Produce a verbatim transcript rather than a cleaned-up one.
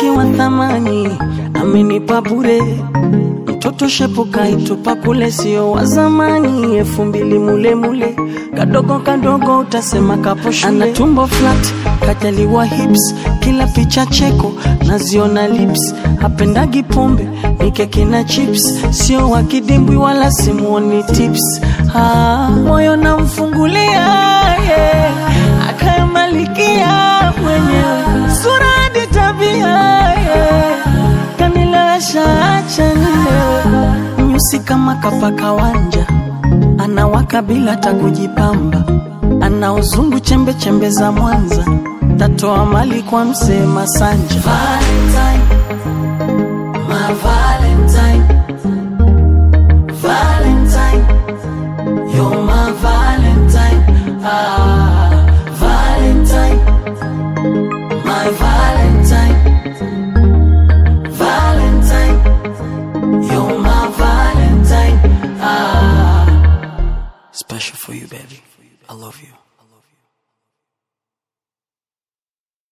rafiki wa thamani, amenipa bure. Mtoto shepuka itupa kule sio wa zamani, elfu mbili mule mule. Kadogo kadogo utasema kapo shule. Ana tumbo flat, kajaliwa hips, kila picha cheko naziona lips. Hapendagi pombe, ni keki na chips, sio wa kidimbwi wala simuoni tips. Ah, moyo na mfungulia, yeah. Akayamalikia mwenyewe, sura hadi tabia, yeah. Kanilewesha acha nilewe, nyusi kama kapaka wanja. Anawaka bila takujipamba, ana uzungu chembe chembe za Mwanza. Tatoa mali kwa msee Masanja. Valentine, my Valentine, Valentine, you're my Valentine. Ah, Valentine, my Valentine, Valentine, you're my Valentine. Ah, special for you, baby. I love you.